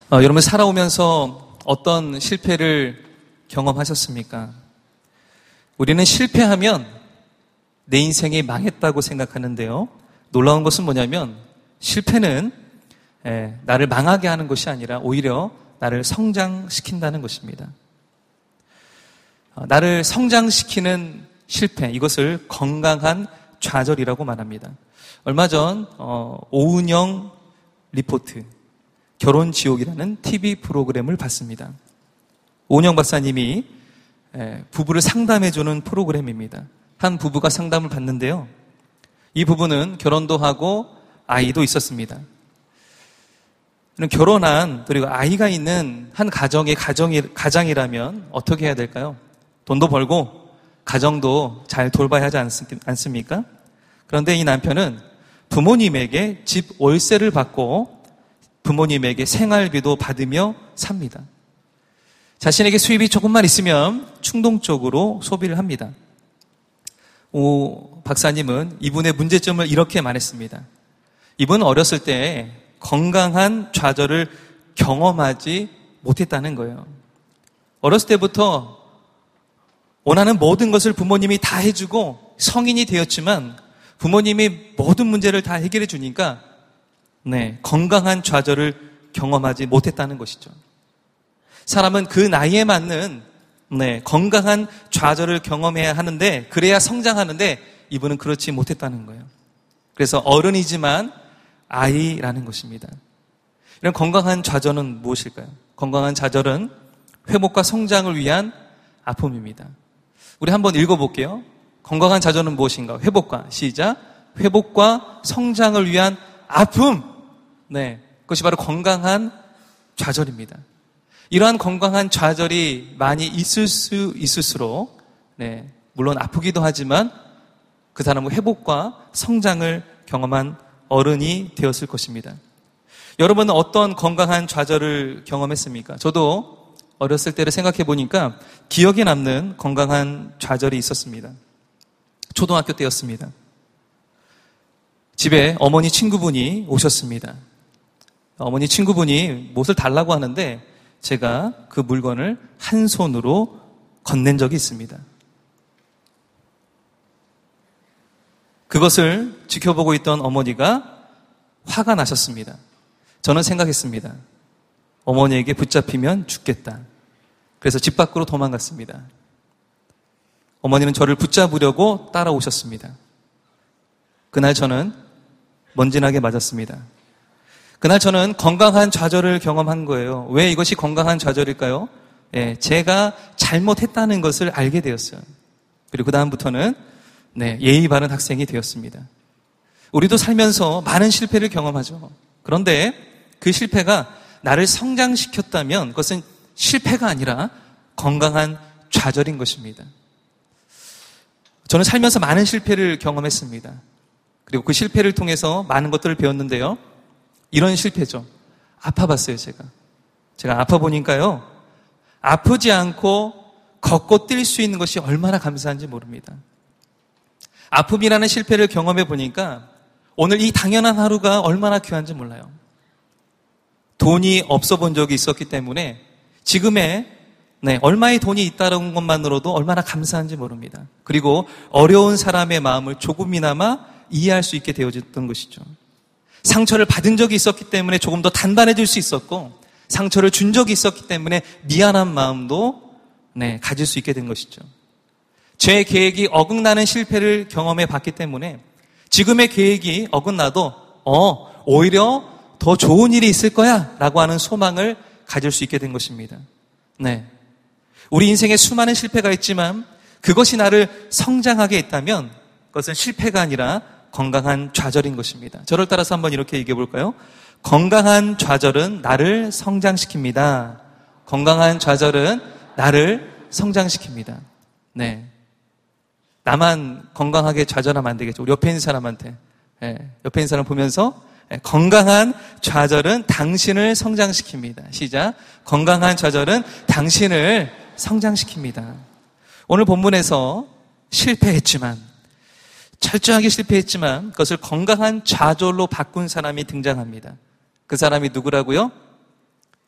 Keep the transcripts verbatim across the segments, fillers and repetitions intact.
어, 여러분 살아오면서 어떤 실패를 경험하셨습니까? 우리는 실패하면 내 인생이 망했다고 생각하는데요. 놀라운 것은 뭐냐면 실패는 에, 나를 망하게 하는 것이 아니라 오히려 나를 성장시킨다는 것입니다. 어, 나를 성장시키는 실패, 이것을 건강한 좌절이라고 말합니다. 얼마 전 어, 오은영 리포트 결혼지옥이라는 티비 프로그램을 봤습니다. 오은영 박사님이 부부를 상담해주는 프로그램입니다. 한 부부가 상담을 받는데요. 이 부부는 결혼도 하고 아이도 있었습니다. 결혼한 그리고 아이가 있는 한 가정의 가정이, 가장이라면 어떻게 해야 될까요? 돈도 벌고 가정도 잘 돌봐야 하지 않습니까? 그런데 이 남편은 부모님에게 집 월세를 받고 부모님에게 생활비도 받으며 삽니다. 자신에게 수입이 조금만 있으면 충동적으로 소비를 합니다. 오 박사님은 이분의 문제점을 이렇게 말했습니다. 이분은 어렸을 때 건강한 좌절을 경험하지 못했다는 거예요. 어렸을 때부터 원하는 모든 것을 부모님이 다 해주고 성인이 되었지만 부모님이 모든 문제를 다 해결해 주니까 네, 건강한 좌절을 경험하지 못했다는 것이죠. 사람은 그 나이에 맞는 네, 건강한 좌절을 경험해야 하는데 그래야 성장하는데 이분은 그렇지 못했다는 거예요. 그래서 어른이지만 아이라는 것입니다. 이런 건강한 좌절은 무엇일까요? 건강한 좌절은 회복과 성장을 위한 아픔입니다. 우리 한번 읽어볼게요. 건강한 좌절은 무엇인가? 회복과 시작. 회복과 성장을 위한 아픔. 네, 그것이 바로 건강한 좌절입니다. 이러한 건강한 좌절이 많이 있을 수 있을수록 네, 물론 아프기도 하지만 그 사람은 회복과 성장을 경험한 어른이 되었을 것입니다. 여러분은 어떤 건강한 좌절을 경험했습니까? 저도 어렸을 때를 생각해 보니까 기억에 남는 건강한 좌절이 있었습니다. 초등학교 때였습니다. 집에 어머니 친구분이 오셨습니다. 어머니 친구분이 무엇을 달라고 하는데 제가 그 물건을 한 손으로 건넨 적이 있습니다. 그것을 지켜보고 있던 어머니가 화가 나셨습니다. 저는 생각했습니다. 어머니에게 붙잡히면 죽겠다. 그래서 집 밖으로 도망갔습니다. 어머니는 저를 붙잡으려고 따라오셨습니다. 그날 저는 먼지나게 맞았습니다. 그날 저는 건강한 좌절을 경험한 거예요. 왜 이것이 건강한 좌절일까요? 예, 제가 잘못했다는 것을 알게 되었어요. 그리고 그 다음부터는 네, 예의 바른 학생이 되었습니다. 우리도 살면서 많은 실패를 경험하죠. 그런데 그 실패가 나를 성장시켰다면 그것은 실패가 아니라 건강한 좌절인 것입니다. 저는 살면서 많은 실패를 경험했습니다. 그리고 그 실패를 통해서 많은 것들을 배웠는데요. 이런 실패죠. 아파봤어요, 제가. 제가 아파보니까요. 아프지 않고 걷고 뛸 수 있는 것이 얼마나 감사한지 모릅니다. 아픔이라는 실패를 경험해 보니까 오늘 이 당연한 하루가 얼마나 귀한지 몰라요. 돈이 없어 본 적이 있었기 때문에 지금의 네, 얼마의 돈이 있다는 것만으로도 얼마나 감사한지 모릅니다. 그리고 어려운 사람의 마음을 조금이나마 이해할 수 있게 되어졌던 것이죠. 상처를 받은 적이 있었기 때문에 조금 더 단단해질 수 있었고 상처를 준 적이 있었기 때문에 미안한 마음도 네, 가질 수 있게 된 것이죠. 제 계획이 어긋나는 실패를 경험해 봤기 때문에 지금의 계획이 어긋나도 어, 오히려 더 좋은 일이 있을 거야 라고 하는 소망을 가질 수 있게 된 것입니다. 네, 우리 인생에 수많은 실패가 있지만 그것이 나를 성장하게 했다면 그것은 실패가 아니라 건강한 좌절인 것입니다. 저를 따라서 한번 이렇게 얘기해 볼까요? 건강한 좌절은 나를 성장시킵니다. 건강한 좌절은 나를 성장시킵니다. 네, 나만 건강하게 좌절하면 안 되겠죠. 우리 옆에 있는 사람한테 네, 옆에 있는 사람 보면서 네, 건강한 좌절은 당신을 성장시킵니다. 시작. 건강한 좌절은 당신을 성장시킵니다. 오늘 본문에서 실패했지만 철저하게 실패했지만 그것을 건강한 좌절로 바꾼 사람이 등장합니다. 그 사람이 누구라고요?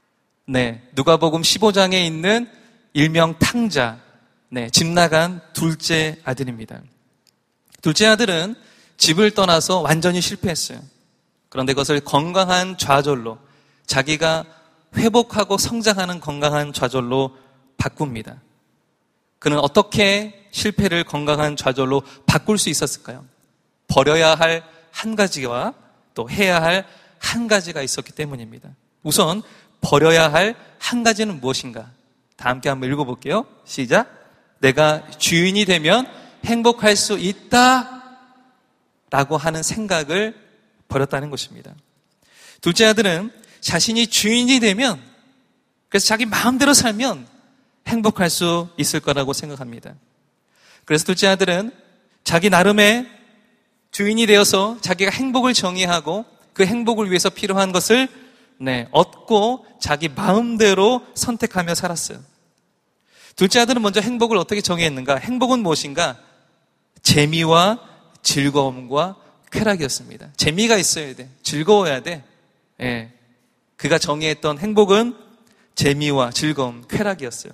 네, 누가복음 십오 장에 있는 일명 탕자, 네, 집 나간 둘째 아들입니다. 둘째 아들은 집을 떠나서 완전히 실패했어요. 그런데 그것을 건강한 좌절로, 자기가 회복하고 성장하는 건강한 좌절로 바꿉니다. 그는 어떻게 실패를 건강한 좌절로 바꿀 수 있었을까요? 버려야 할 한 가지와 또 해야 할 한 가지가 있었기 때문입니다. 우선 버려야 할 한 가지는 무엇인가? 다 함께 한번 읽어볼게요. 시작. 내가 주인이 되면 행복할 수 있다 라고 하는 생각을 버렸다는 것입니다. 둘째 아들은 자신이 주인이 되면, 그래서 자기 마음대로 살면 행복할 수 있을 거라고 생각합니다. 그래서 둘째 아들은 자기 나름의 주인이 되어서 자기가 행복을 정의하고 그 행복을 위해서 필요한 것을 네, 얻고 자기 마음대로 선택하며 살았어요. 둘째 아들은 먼저 행복을 어떻게 정의했는가? 행복은 무엇인가? 재미와 즐거움과 쾌락이었습니다. 재미가 있어야 돼. 즐거워야 돼. 예. 그가 정의했던 행복은 재미와 즐거움, 쾌락이었어요.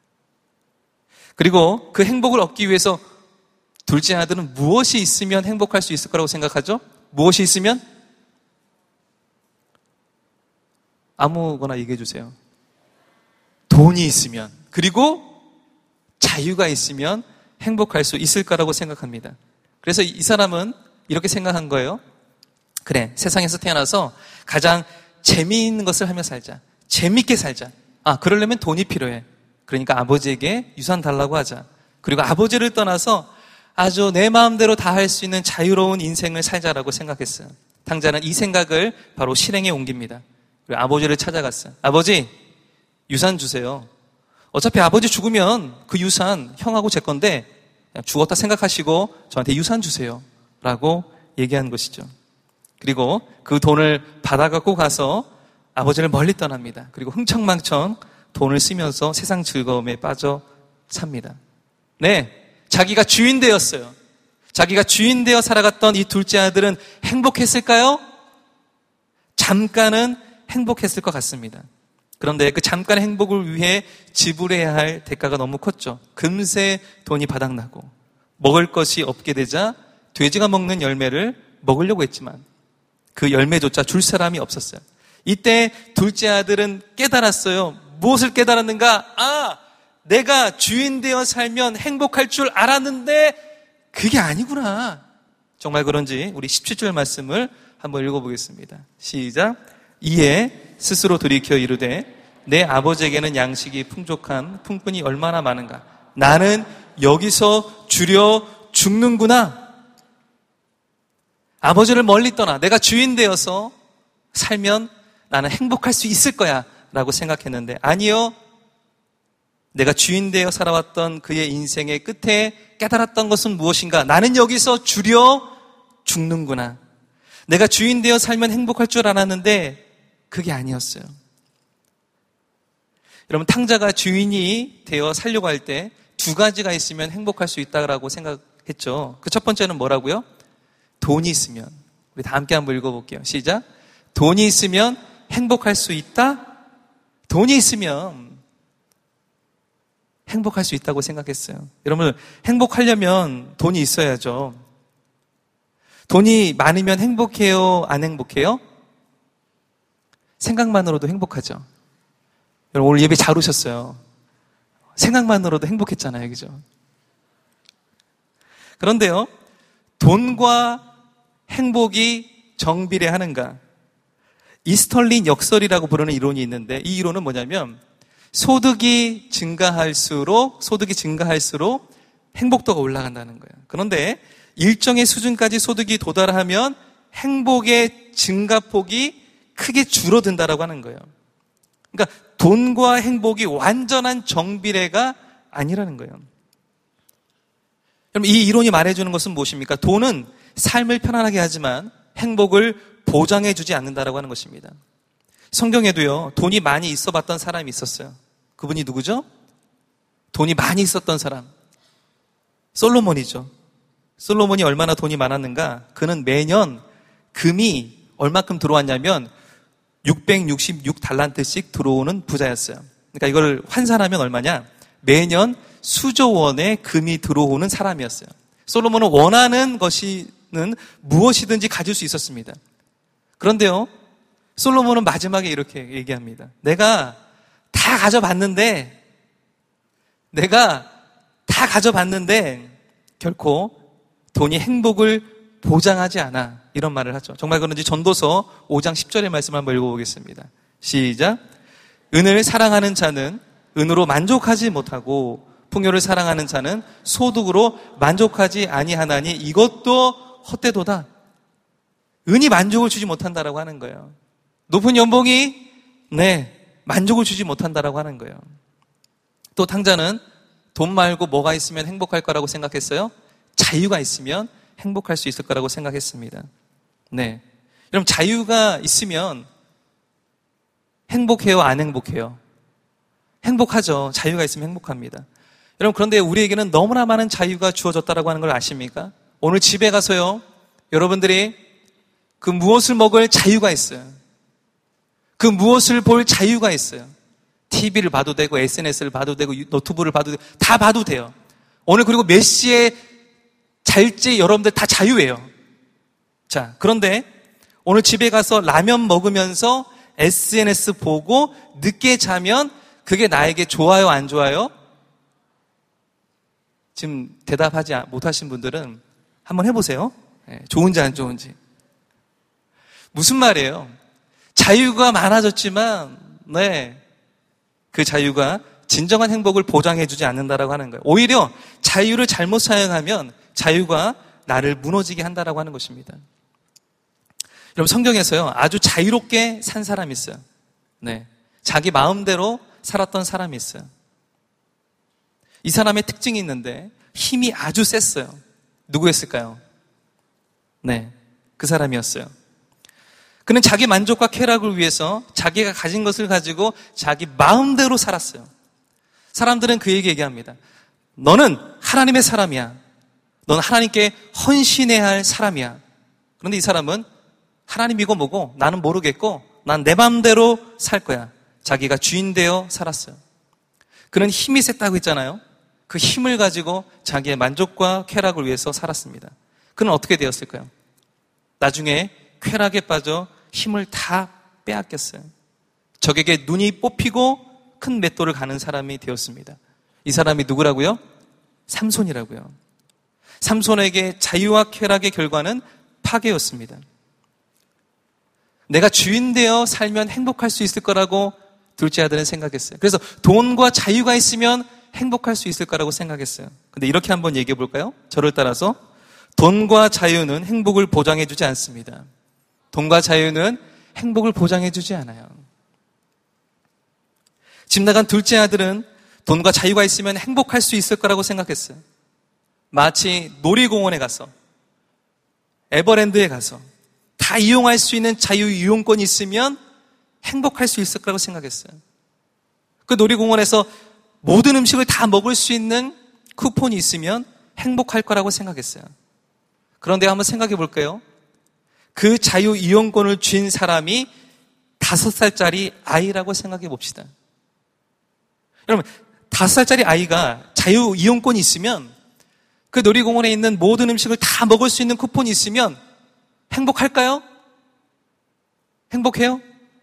그리고 그 행복을 얻기 위해서 둘째 아들은 무엇이 있으면 행복할 수 있을 거라고 생각하죠? 무엇이 있으면? 아무거나 얘기해 주세요. 돈이 있으면, 그리고 자유가 있으면 행복할 수 있을 거라고 생각합니다. 그래서 이 사람은 이렇게 생각한 거예요. 그래, 세상에서 태어나서 가장 재미있는 것을 하며 살자. 재밌게 살자. 아, 그러려면 돈이 필요해. 그러니까 아버지에게 유산 달라고 하자. 그리고 아버지를 떠나서 아주 내 마음대로 다 할 수 있는 자유로운 인생을 살자라고 생각했어요. 탕자는 이 생각을 바로 실행에 옮깁니다. 그리고 아버지를 찾아갔어요. 아버지, 유산 주세요. 어차피 아버지 죽으면 그 유산 형하고 제 건데 그냥 죽었다 생각하시고 저한테 유산 주세요 라고 얘기한 것이죠. 그리고 그 돈을 받아갖고 가서 아버지를 멀리 떠납니다. 그리고 흥청망청 돈을 쓰면서 세상 즐거움에 빠져 삽니다. 네, 자기가 주인 되었어요. 자기가 주인 되어 살아갔던 이 둘째 아들은 행복했을까요? 잠깐은 행복했을 것 같습니다. 그런데 그 잠깐의 행복을 위해 지불해야 할 대가가 너무 컸죠. 금세 돈이 바닥나고 먹을 것이 없게 되자 돼지가 먹는 열매를 먹으려고 했지만 그 열매조차 줄 사람이 없었어요. 이때 둘째 아들은 깨달았어요. 무엇을 깨달았는가? 아, 내가 주인 되어 살면 행복할 줄 알았는데 그게 아니구나. 정말 그런지 우리 십칠 절 말씀을 한번 읽어보겠습니다. 시작. 이에 스스로 돌이켜 이르되 내 아버지에게는 양식이 풍족한 품꾼이 얼마나 많은가. 나는 여기서 주려 죽는구나. 아버지를 멀리 떠나 내가 주인 되어서 살면 나는 행복할 수 있을 거야 라고 생각했는데 아니요. 내가 주인 되어 살아왔던 그의 인생의 끝에 깨달았던 것은 무엇인가? 나는 여기서 주려 죽는구나. 내가 주인 되어 살면 행복할 줄 알았는데 그게 아니었어요. 여러분, 탕자가 주인이 되어 살려고 할 때 두 가지가 있으면 행복할 수 있다고 생각했죠. 그 첫 번째는 뭐라고요? 돈이 있으면. 우리 다 함께 한번 읽어볼게요. 시작. 돈이 있으면 행복할 수 있다? 돈이 있으면 행복할 수 있다고 생각했어요. 여러분, 행복하려면 돈이 있어야죠. 돈이 많으면 행복해요? 안 행복해요? 생각만으로도 행복하죠. 여러분, 오늘 예배 잘 오셨어요. 생각만으로도 행복했잖아요. 그죠? 그런데요, 돈과 행복이 정비례하는가? 이스털린 역설이라고 부르는 이론이 있는데 이 이론은 뭐냐면 소득이 증가할수록 소득이 증가할수록 행복도가 올라간다는 거예요. 그런데 일정의 수준까지 소득이 도달하면 행복의 증가폭이 크게 줄어든다라고 하는 거예요. 그러니까 돈과 행복이 완전한 정비례가 아니라는 거예요. 그럼 이 이론이 말해주는 것은 무엇입니까? 돈은 삶을 편안하게 하지만 행복을 보장해주지 않는다라고 하는 것입니다. 성경에도요, 돈이 많이 있어 봤던 사람이 있었어요. 그분이 누구죠? 돈이 많이 있었던 사람. 솔로몬이죠. 솔로몬이 얼마나 돈이 많았는가? 그는 매년 금이 얼마큼 들어왔냐면 육백육십육 달란트씩 들어오는 부자였어요. 그러니까 이걸 환산하면 얼마냐? 매년 수조 원의 금이 들어오는 사람이었어요. 솔로몬은 원하는 것이는 무엇이든지 가질 수 있었습니다. 그런데요, 솔로몬은 마지막에 이렇게 얘기합니다. 내가 다 가져봤는데, 내가 다 가져봤는데 결코 돈이 행복을 보장하지 않아. 이런 말을 하죠. 정말 그런지 전도서 오 장 십 절의 말씀을 한번 읽어보겠습니다. 시작. 은을 사랑하는 자는 은으로 만족하지 못하고 풍요를 사랑하는 자는 소득으로 만족하지 아니하나니 이것도 헛되도다. 은이 만족을 주지 못한다라고 하는 거예요. 높은 연봉이 네 만족을 주지 못한다라고 하는 거예요. 또 탕자는 돈 말고 뭐가 있으면 행복할 거라고 생각했어요? 자유가 있으면 행복할 수 있을 거라고 생각했습니다. 네, 여러분 자유가 있으면 행복해요? 안 행복해요? 행복하죠. 자유가 있으면 행복합니다. 여러분 그런데 우리에게는 너무나 많은 자유가 주어졌다라고 하는 걸 아십니까? 오늘 집에 가서요, 여러분들이 그 무엇을 먹을 자유가 있어요. 그 무엇을 볼 자유가 있어요. 티비를 봐도 되고 에스엔에스를 봐도 되고 노트북을 봐도 되고 다 봐도 돼요. 오늘 그리고 몇 시에 잘지 여러분들 다 자유예요. 자, 그런데 오늘 집에 가서 라면 먹으면서 에스엔에스 보고 늦게 자면 그게 나에게 좋아요, 안 좋아요? 지금 대답하지 못하신 분들은 한번 해보세요. 네, 좋은지 안 좋은지. 무슨 말이에요? 자유가 많아졌지만, 네, 그 자유가 진정한 행복을 보장해주지 않는다라고 하는 거예요. 오히려 자유를 잘못 사용하면 자유가 나를 무너지게 한다라고 하는 것입니다. 여러분 성경에서요, 아주 자유롭게 산 사람이 있어요. 네, 자기 마음대로 살았던 사람이 있어요. 이 사람의 특징이 있는데 힘이 아주 셌어요. 누구였을까요? 네, 그 사람이었어요. 그는 자기 만족과 쾌락을 위해서 자기가 가진 것을 가지고 자기 마음대로 살았어요. 사람들은 그에게 얘기합니다. 너는 하나님의 사람이야. 너는 하나님께 헌신해야 할 사람이야. 그런데 이 사람은 하나님이고 뭐고 나는 모르겠고 난 내 마음대로 살 거야. 자기가 주인 되어 살았어요. 그는 힘이 셌다고 했잖아요. 그 힘을 가지고 자기의 만족과 쾌락을 위해서 살았습니다. 그는 어떻게 되었을까요? 나중에 쾌락에 빠져 힘을 다 빼앗겼어요. 적에게 눈이 뽑히고 큰 맷돌을 가는 사람이 되었습니다. 이 사람이 누구라고요? 삼손이라고요. 삼손에게 자유와 쾌락의 결과는 파괴였습니다. 내가 주인 되어 살면 행복할 수 있을 거라고 둘째 아들은 생각했어요. 그래서 돈과 자유가 있으면 행복할 수 있을 거라고 생각했어요. 근데 이렇게 한번 얘기해 볼까요? 저를 따라서 돈과 자유는 행복을 보장해 주지 않습니다. 돈과 자유는 행복을 보장해 주지 않아요. 집 나간 둘째 아들은 돈과 자유가 있으면 행복할 수 있을 거라고 생각했어요. 마치 놀이공원에 가서, 에버랜드에 가서 다 이용할 수 있는 자유 이용권이 있으면 행복할 수 있을 거라고 생각했어요. 그 놀이공원에서 모든 음식을 다 먹을 수 있는 쿠폰이 있으면 행복할 거라고 생각했어요. 그런데 한번 생각해 볼까요? 그 자유 이용권을 쥔 사람이 다섯 살짜리 아이라고 생각해 봅시다. 여러분, 다섯 살짜리 아이가 자유 이용권이 있으면 그 놀이공원에 있는 모든 음식을 다 먹을 수 있는 쿠폰이 있으면 행복할까요? 행복해요?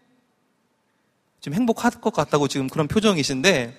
지금 행복할 것 같다고 지금 그런 표정이신데,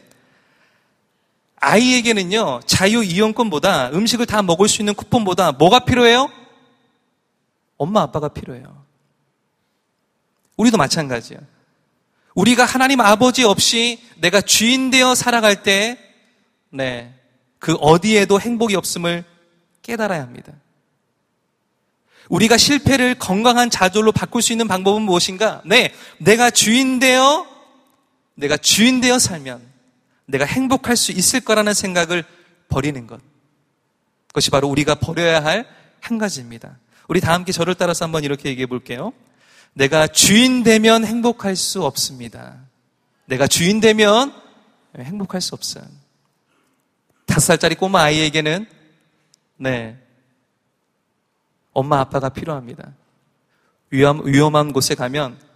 아이에게는요, 자유 이용권보다 음식을 다 먹을 수 있는 쿠폰보다 뭐가 필요해요? 엄마 아빠가 필요해요. 우리도 마찬가지예요. 우리가 하나님 아버지 없이 내가 주인 되어 살아갈 때, 네, 그 어디에도 행복이 없음을 깨달아야 합니다. 우리가 실패를 건강한 좌절로 바꿀 수 있는 방법은 무엇인가? 네, 내가 주인 되어, 내가 주인 되어 살면 내가 행복할 수 있을 거라는 생각을 버리는 것. 그것이 바로 우리가 버려야 할 한 가지입니다. 우리 다 함께 저를 따라서 한번 이렇게 얘기해 볼게요. 내가 주인 되면 행복할 수 없습니다. 내가 주인 되면 행복할 수 없어요. 다섯 살짜리 꼬마 아이에게는 네, 엄마 아빠가 필요합니다. 위험, 위험한 곳에 가면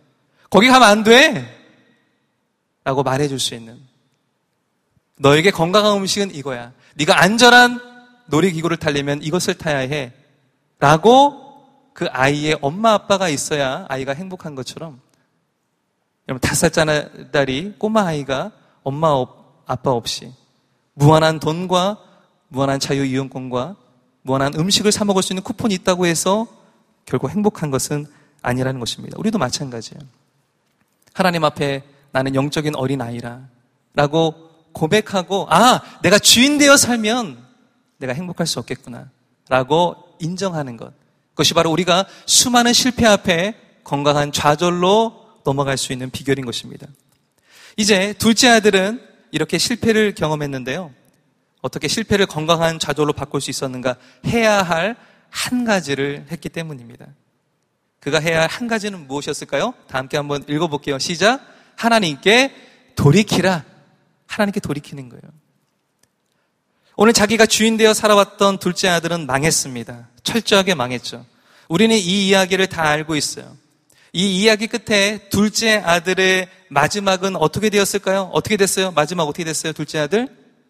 거기 가면 안 돼! 라고 말해줄 수 있는, 너에게 건강한 음식은 이거야. 네가 안전한 놀이기구를 타려면 이것을 타야 해. 라고 그 아이의 엄마 아빠가 있어야 아이가 행복한 것처럼, 여러분 다섯 살짜리 꼬마 아이가 엄마 아빠 없이 무한한 돈과 무한한 자유이용권과 무한한 음식을 사 먹을 수 있는 쿠폰이 있다고 해서 결국 행복한 것은 아니라는 것입니다. 우리도 마찬가지예요. 하나님 앞에 나는 영적인 어린아이라 라고 고백하고, 아, 내가 주인 되어 살면 내가 행복할 수 없겠구나 라고 인정하는 것, 그것이 바로 우리가 수많은 실패 앞에 건강한 좌절로 넘어갈 수 있는 비결인 것입니다. 이제 둘째 아들은 이렇게 실패를 경험했는데요, 어떻게 실패를 건강한 좌절로 바꿀 수 있었는가? 해야 할 한 가지를 했기 때문입니다. 그가 해야 할 한 가지는 무엇이었을까요? 다 함께 한번 읽어볼게요. 시작. 하나님께 돌이키라. 하나님께 돌이키는 거예요. 오늘 자기가 주인 되어 살아왔던 둘째 아들은 망했습니다. 철저하게 망했죠. 우리는 이 이야기를 다 알고 있어요. 이 이야기 끝에 둘째 아들의 마지막은 어떻게 되었을까요? 어떻게 됐어요? 마지막 어떻게 됐어요? 둘째 아들?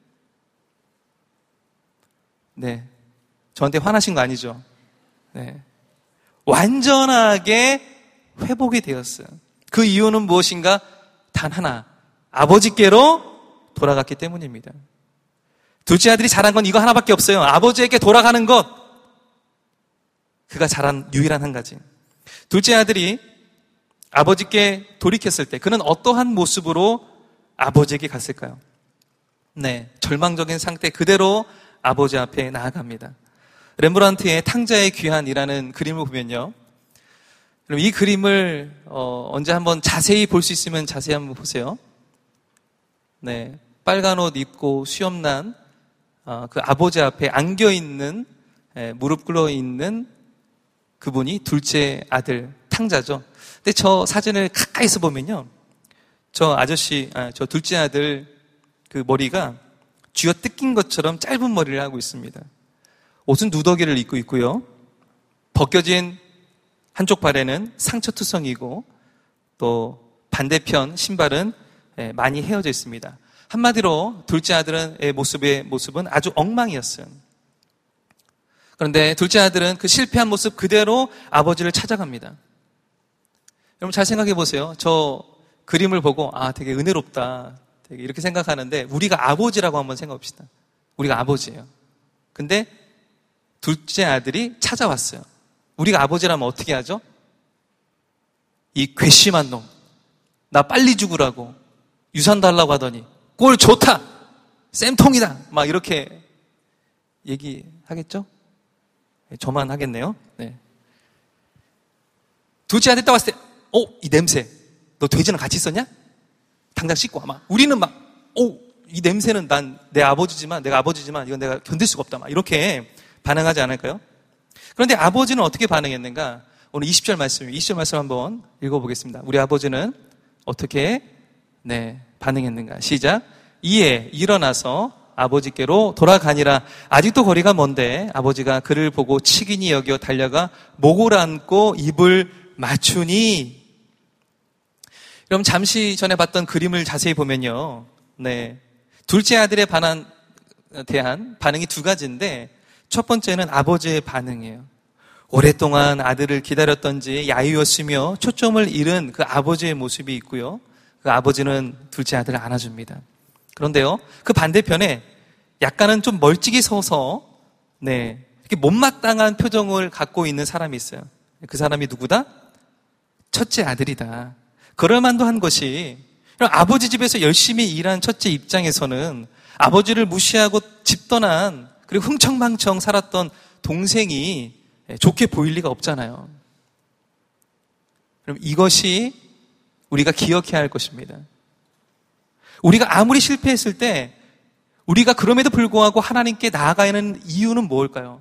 네. 저한테 화나신 거 아니죠? 네. 완전하게 회복이 되었어요. 그 이유는 무엇인가? 단 하나. 아버지께로 돌아갔기 때문입니다. 둘째 아들이 잘한 건 이거 하나밖에 없어요. 아버지에게 돌아가는 것. 그가 잘한 유일한 한 가지. 둘째 아들이 아버지께 돌이켰을 때 그는 어떠한 모습으로 아버지에게 갔을까요? 네, 절망적인 상태 그대로 아버지 앞에 나아갑니다. 렘브란트의 탕자의 귀환이라는 그림을 보면요, 그럼 이 그림을 어, 언제 한번 자세히 볼 수 있으면 자세히 한번 보세요. 네, 빨간 옷 입고 수염난 어, 그 아버지 앞에 안겨 있는, 예, 무릎 꿇어 있는 그분이 둘째 아들 탕자죠. 근데 저 사진을 가까이서 보면요, 저 아저씨, 아, 저 둘째 아들 그 머리가 쥐어 뜯긴 것처럼 짧은 머리를 하고 있습니다. 옷은 누더기를 입고 있고요, 벗겨진 한쪽 발에는 상처투성이고 또 반대편 신발은 많이 헤어져 있습니다. 한마디로 둘째 아들의 모습의 모습은 아주 엉망이었어요. 그런데 둘째 아들은 그 실패한 모습 그대로 아버지를 찾아갑니다. 여러분 잘 생각해 보세요. 저 그림을 보고 아 되게 은혜롭다, 되게 이렇게 생각하는데, 우리가 아버지라고 한번 생각해 봅시다. 우리가 아버지예요. 근데 둘째 아들이 찾아왔어요. 우리가 아버지라면 어떻게 하죠? 이 괘씸한 놈, 나 빨리 죽으라고 유산 달라고 하더니 꼴 좋다, 쌤통이다, 막 이렇게 얘기하겠죠? 저만 하겠네요. 네. 둘째 아들 딱 왔을 때, 어, 이 냄새, 너 돼지랑 같이 있었냐? 당장 씻고 와. 막 우리는 막, 어, 이 냄새는 난 내 아버지지만, 내가 아버지지만 이건 내가 견딜 수가 없다, 막 이렇게 반응하지 않을까요? 그런데 아버지는 어떻게 반응했는가? 오늘 이십 절 말씀, 이십 절 말씀 한번 읽어보겠습니다. 우리 아버지는 어떻게 네 반응했는가? 시작. 이에 일어나서 아버지께로 돌아가니라. 아직도 거리가 먼데 아버지가 그를 보고 치긴히 여겨 달려가 목을 안고 입을 맞추니. 여러분 잠시 전에 봤던 그림을 자세히 보면요, 네 둘째 아들의 반한 대한 반응이 두 가지인데, 첫 번째는 아버지의 반응이에요. 오랫동안 아들을 기다렸던지 야유였으며 초점을 잃은 그 아버지의 모습이 있고요, 그 아버지는 둘째 아들을 안아줍니다. 그런데요, 그 반대편에 약간은 좀 멀찍이 서서 네 이렇게 못마땅한 표정을 갖고 있는 사람이 있어요. 그 사람이 누구다? 첫째 아들이다. 그럴 만도 한 것이, 아버지 집에서 열심히 일한 첫째 입장에서는 아버지를 무시하고 집 떠난, 그리고 흥청망청 살았던 동생이 좋게 보일 리가 없잖아요. 그럼 이것이 우리가 기억해야 할 것입니다. 우리가 아무리 실패했을 때 우리가 그럼에도 불구하고 하나님께 나아가야 하는 이유는 뭘까요?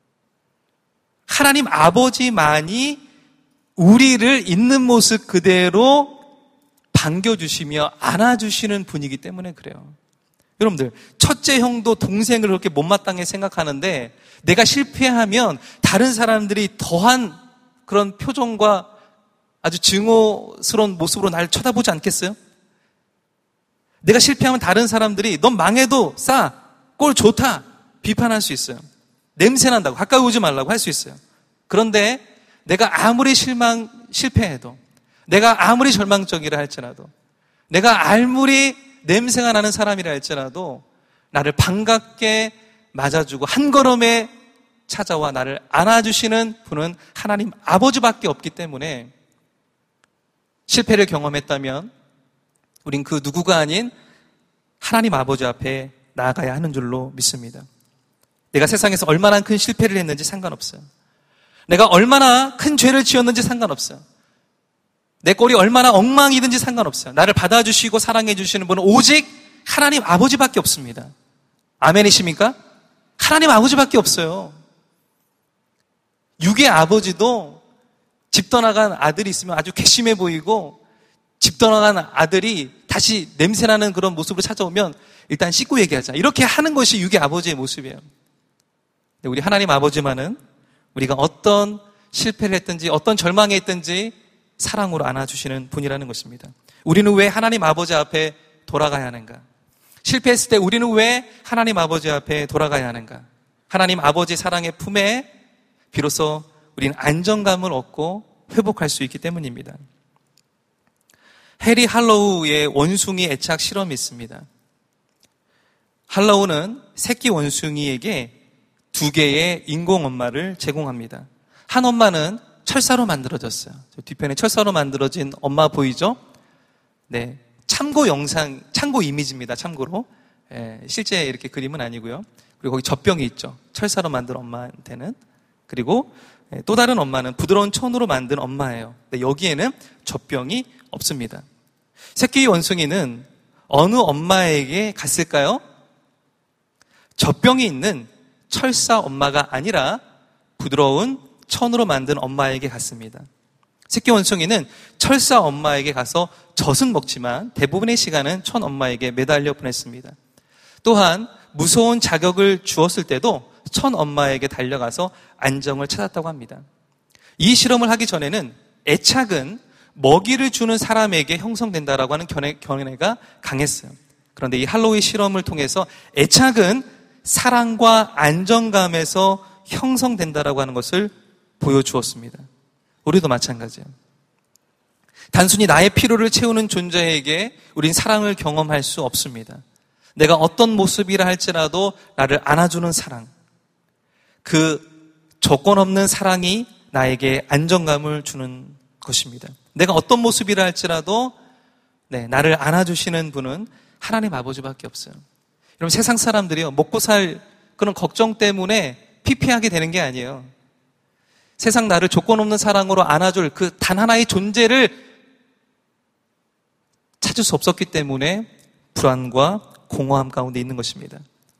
하나님 아버지만이 우리를 있는 모습 그대로 반겨주시며 안아주시는 분이기 때문에 그래요. 여러분들, 첫째 형도 동생을 그렇게 못마땅하게 생각하는데, 내가 실패하면 다른 사람들이 더한 그런 표정과 아주 증오스러운 모습으로 날 쳐다보지 않겠어요? 내가 실패하면 다른 사람들이 넌 망해도 싸, 꼴 좋다 비판할 수 있어요. 냄새난다고 가까이 오지 말라고 할 수 있어요. 그런데 내가 아무리 실망, 실패해도, 내가 아무리 절망적이라 할지라도, 내가 아무리 냄새가 나는 사람이라 할지라도 나를 반갑게 맞아주고 한 걸음에 찾아와 나를 안아주시는 분은 하나님 아버지밖에 없기 때문에 실패를 경험했다면 우린 그 누구가 아닌 하나님 아버지 앞에 나아가야 하는 줄로 믿습니다. 내가 세상에서 얼마나 큰 실패를 했는지 상관없어요. 내가 얼마나 큰 죄를 지었는지 상관없어요. 내 꼴이 얼마나 엉망이든지 상관없어요. 나를 받아주시고 사랑해 주시는 분은 오직 하나님 아버지밖에 없습니다. 아멘이십니까? 하나님 아버지밖에 없어요. 육의 아버지도 집 떠나간 아들이 있으면 아주 괘씸해 보이고, 집 떠나간 아들이 다시 냄새나는 그런 모습으로 찾아오면 일단 씻고 얘기하자, 이렇게 하는 것이 육의 아버지의 모습이에요. 우리 하나님 아버지만은 우리가 어떤 실패를 했든지 어떤 절망에 있든지 사랑으로 안아주시는 분이라는 것입니다. 우리는 왜 하나님 아버지 앞에 돌아가야 하는가? 실패했을 때 우리는 왜 하나님 아버지 앞에 돌아가야 하는가? 하나님 아버지 사랑의 품에 비로소 우리는 안정감을 얻고 회복할 수 있기 때문입니다. 해리 할로우의 원숭이 애착 실험이 있습니다. 할로우는 새끼 원숭이에게 두 개의 인공 엄마를 제공합니다. 한 엄마는 철사로 만들어졌어요. 뒤편에 철사로 만들어진 엄마 보이죠? 네, 참고 영상, 참고 이미지입니다. 참고로. 예, 실제 이렇게 그림은 아니고요. 그리고 거기 젖병이 있죠. 철사로 만든 엄마한테는. 그리고 또 다른 엄마는 부드러운 천으로 만든 엄마예요. 근데 여기에는 젖병이 없습니다. 새끼 원숭이는 어느 엄마에게 갔을까요? 젖병이 있는 철사 엄마가 아니라 부드러운 천으로 만든 엄마에게 갔습니다. 새끼 원숭이는 철사 엄마에게 가서 젖은 먹지만 대부분의 시간은 천 엄마에게 매달려 보냈습니다. 또한 무서운 자격을 주었을 때도 천 엄마에게 달려가서 안정을 찾았다고 합니다. 이 실험을 하기 전에는 애착은 먹이를 주는 사람에게 형성된다라고 하는 견해, 견해가 강했어요. 그런데 이 할로우의 실험을 통해서 애착은 사랑과 안정감에서 형성된다라고 하는 것을 보여주었습니다. 우리도 마찬가지예요. 단순히 나의 필요를 채우는 존재에게 우린 사랑을 경험할 수 없습니다. 내가 어떤 모습이라 할지라도 나를 안아주는 사랑, 그 조건 없는 사랑이 나에게 안정감을 주는 것입니다. 내가 어떤 모습이라 할지라도 네, 나를 안아주시는 분은 하나님 아버지밖에 없어요. 여러분, 세상 사람들이요, 먹고 살 그런 걱정 때문에 피폐하게 되는 게 아니에요. 세상 나를 조건 없는 사랑으로 안아줄 그 단 하나의 존재를 찾을 수 없었기 때문에 불안과 공허함 가운데 있는 것입니다.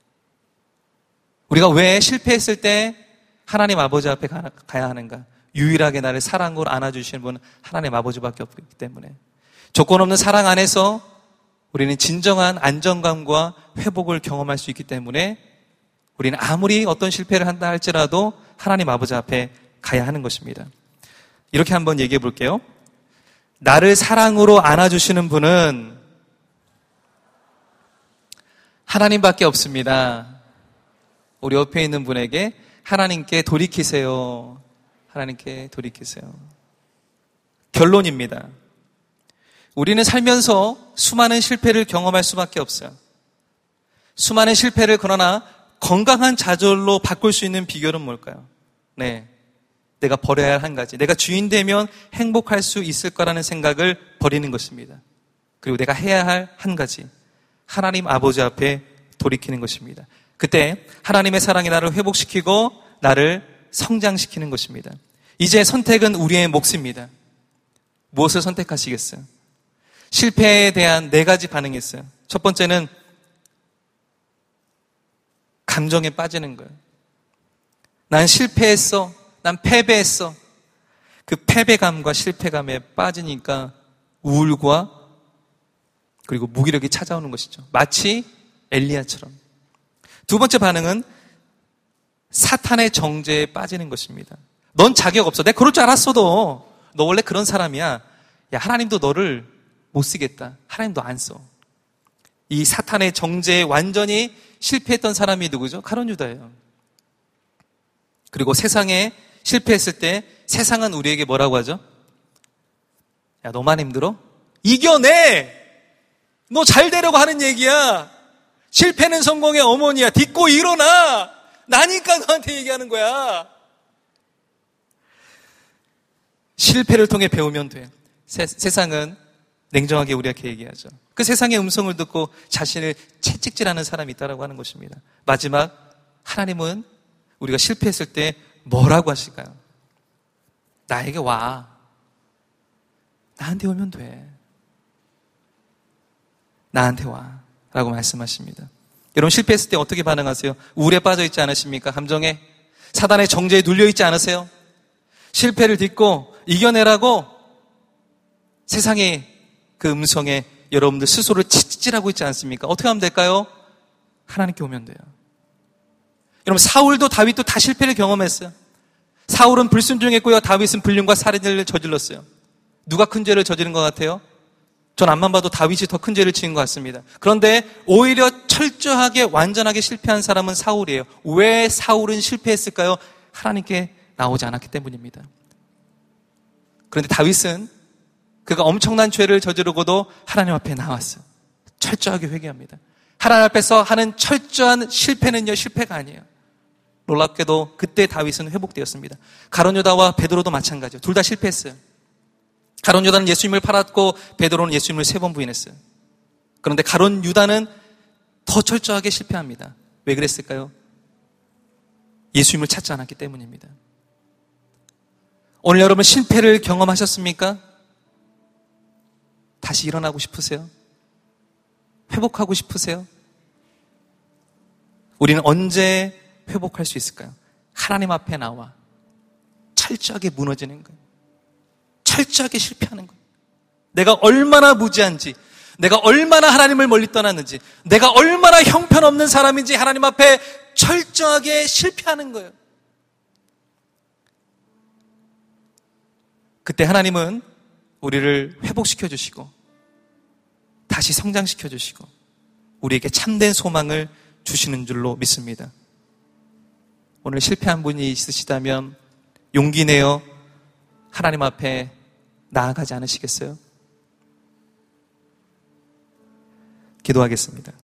우리가 왜 실패했을 때 하나님 아버지 앞에 가야 하는가? 유일하게 나를 사랑으로 안아주시는 분은 하나님 아버지밖에 없기 때문에, 조건 없는 사랑 안에서 우리는 진정한 안정감과 회복을 경험할 수 있기 때문에 우리는 아무리 어떤 실패를 한다 할지라도 하나님 아버지 앞에 가야 하는 것입니다. 이렇게 한번 얘기해 볼게요. 나를 사랑으로 안아주시는 분은 하나님밖에 없습니다. 우리 옆에 있는 분에게 하나님께 돌이키세요. 하나님께 돌이키세요. 결론입니다. 우리는 살면서 수많은 실패를 경험할 수밖에 없어요. 수많은 실패를, 그러나 건강한 좌절로 바꿀 수 있는 비결은 뭘까요? 네, 내가 버려야 할 한 가지, 내가 주인 되면 행복할 수 있을 거라는 생각을 버리는 것입니다. 그리고 내가 해야 할 한 가지, 하나님 아버지 앞에 돌이키는 것입니다. 그때 하나님의 사랑이 나를 회복시키고 나를 성장시키는 것입니다. 이제 선택은 우리의 몫입니다. 무엇을 선택하시겠어요? 실패에 대한 네 가지 반응이 있어요. 첫 번째는 감정에 빠지는 거예요. 난 실패했어. 난 패배했어. 그 패배감과 실패감에 빠지니까 우울과 그리고 무기력이 찾아오는 것이죠. 마치 엘리야처럼. 두 번째 반응은 사탄의 정죄에 빠지는 것입니다. 넌 자격 없어. 내가 그럴 줄 알았어도 너 원래 그런 사람이야. 야, 하나님도 너를 못 쓰겠다. 하나님도 안 써. 이 사탄의 정죄에 완전히 실패했던 사람이 누구죠? 가룟 유다예요. 그리고 세상에 실패했을 때 세상은 우리에게 뭐라고 하죠? 야, 너만 힘들어? 이겨내! 너 잘 되려고 하는 얘기야. 실패는 성공의 어머니야. 딛고 일어나! 나니까 너한테 얘기하는 거야. 실패를 통해 배우면 돼. 세, 세상은 냉정하게 우리에게 얘기하죠. 그 세상의 음성을 듣고 자신을 채찍질하는 사람이 있다고 하는 것입니다. 마지막, 하나님은 우리가 실패했을 때 뭐라고 하실까요? 나에게 와. 나한테 오면 돼. 나한테 와. 라고 말씀하십니다. 여러분, 실패했을 때 어떻게 반응하세요? 우울에 빠져 있지 않으십니까? 감정에? 사단의 정죄에 눌려 있지 않으세요? 실패를 딛고 이겨내라고 세상의 그 음성에 여러분들 스스로를 채찍질하고 있지 않습니까? 어떻게 하면 될까요? 하나님께 오면 돼요. 여러분, 사울도 다윗도 다 실패를 경험했어요. 사울은 불순종했고요. 다윗은 불륜과 살인을 저질렀어요. 누가 큰 죄를 저지른 것 같아요? 전 앞만 봐도 다윗이 더 큰 죄를 지은 것 같습니다. 그런데 오히려 철저하게 완전하게 실패한 사람은 사울이에요. 왜 사울은 실패했을까요? 하나님께 나오지 않았기 때문입니다. 그런데 다윗은 그가 엄청난 죄를 저지르고도 하나님 앞에 나왔어요. 철저하게 회개합니다. 하나님 앞에서 하는 철저한 실패는요, 실패가 아니에요. 놀랍게도 그때 다윗은 회복되었습니다. 가룟 유다와 베드로도 마찬가지예요. 둘 다 실패했어요. 가룟 유다는 예수님을 팔았고 베드로는 예수님을 세 번 부인했어요. 그런데 가룟 유다는 더 철저하게 실패합니다. 왜 그랬을까요? 예수님을 찾지 않았기 때문입니다. 오늘 여러분 실패를 경험하셨습니까? 다시 일어나고 싶으세요? 회복하고 싶으세요? 우리는 언제 회복할 수 있을까요? 하나님 앞에 나와 철저하게 무너지는 거예요. 철저하게 실패하는 거예요. 내가 얼마나 무지한지, 내가 얼마나 하나님을 멀리 떠났는지, 내가 얼마나 형편없는 사람인지 하나님 앞에 철저하게 실패하는 거예요. 그때 하나님은 우리를 회복시켜 주시고 다시 성장시켜 주시고 우리에게 참된 소망을 주시는 줄로 믿습니다. 오늘 실패한 분이 있으시다면 용기 내어 하나님 앞에 나아가지 않으시겠어요? 기도하겠습니다.